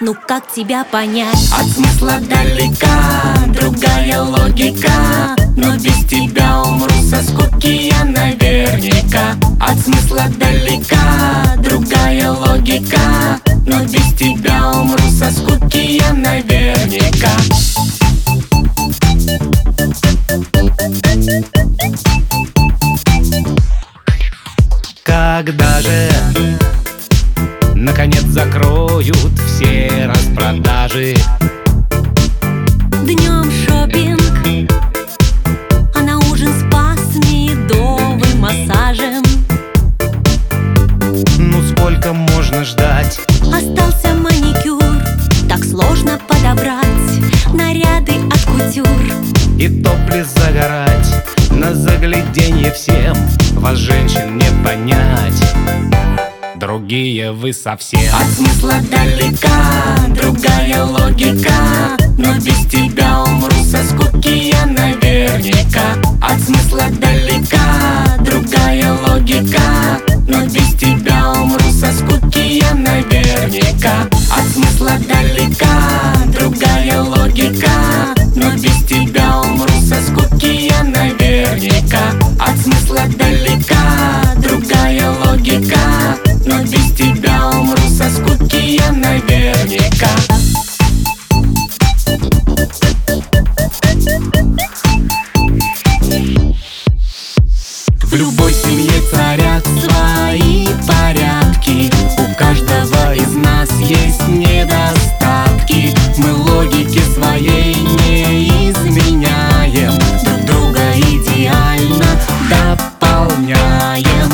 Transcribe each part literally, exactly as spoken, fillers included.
ну как тебя понять? От смысла далека другая логика, но без тебя умру со скуки я наверняка. От смысла далека другая логика, но без тебя умру со скуки я наверняка. Когда же наконец закроют все распродажи? Днем шопинг, а на ужин спа с медовым массажем. Ну сколько можно ждать? Остался маникюр, так сложно подобрать наряды от кутюр. И топлес загорать на загляденье всем, вас, женщин, не понять, другие вы совсем. От смысла далека другая логика, но без тебя умру со скуки я наверняка. От смысла далека другая логика, но без тебя умру со скуки я наверняка. От смысла далека другая логика, но без тебя умру со скуки я наверняка. От смысла далека другая логика, но без тебя умру со скуки я наверняка. В любой семье царят свои порядки, у каждого из нас есть недостатки. Мы логики своей не изменяем, друг друга идеально дополняем.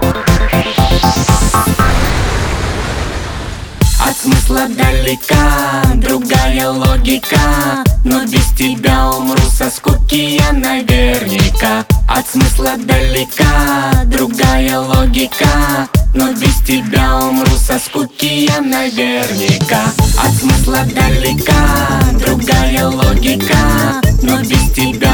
От смысла далека другая логика, но без тебя умру со скуки я наверняка. От смысла далека другая логика, но без тебя умру со скуки я наверняка. От смысла далека другая логика, но без тебя